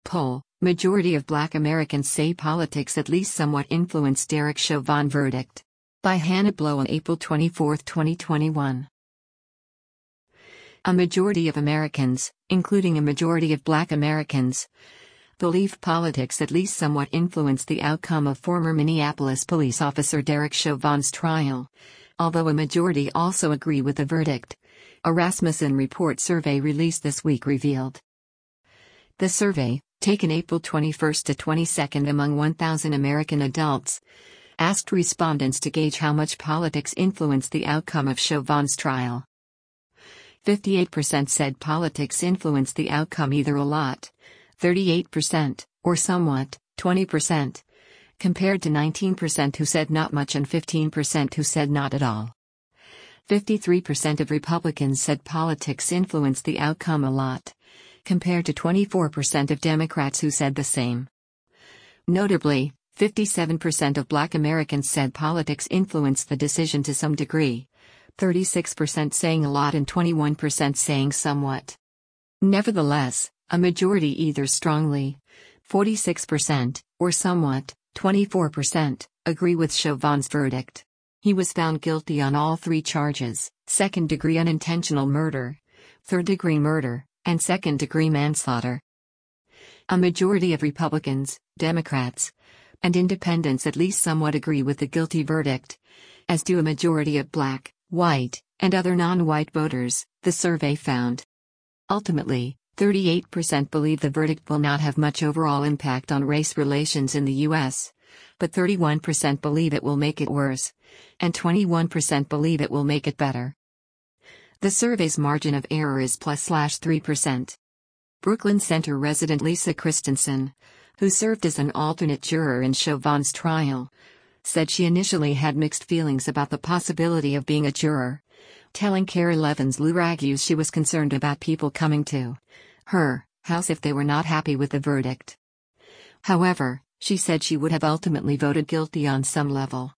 poll, majority of Black Americans say politics at least somewhat influenced Derek Chauvin verdict. By Hannah Blow on April 24, 2021. A majority of Americans, including a majority of Black Americans, believe politics at least somewhat influenced the outcome of former Minneapolis police officer Derek Chauvin's trial, although a majority also agree with the verdict, a Rasmussen Report survey released this week revealed. The survey, taken April 21 to 22 among 1,000 American adults, asked respondents to gauge how much politics influenced the outcome of Chauvin's trial. 58% said politics influenced the outcome either a lot, 38%, or somewhat, 20%, compared to 19% who said not much and 15% who said not at all. 53% of Republicans said politics influenced the outcome a lot, compared to 24% of Democrats who said the same. Notably, 57% of Black Americans said politics influenced the decision to some degree, 36% saying a lot and 21% saying somewhat. Nevertheless, a majority either strongly, 46%, or somewhat, 24%, agree with Chauvin's verdict. He was found guilty on all three charges: second-degree unintentional murder, third-degree murder, and second-degree manslaughter. A majority of Republicans, Democrats, and Independents at least somewhat agree with the guilty verdict, as do a majority of Black, white, and other non-white voters, the survey found. Ultimately, 38% believe the verdict will not have much overall impact on race relations in the U.S., but 31% believe it will make it worse, and 21% believe it will make it better. The survey's margin of error is +3%. Brooklyn Center resident Lisa Christensen, who served as an alternate juror in Chauvin's trial, said she initially had mixed feelings about the possibility of being a juror, telling KARE 11's Lou Raguez she was concerned about people coming to her house if they were not happy with the verdict. However, she said she would have ultimately voted guilty on some level.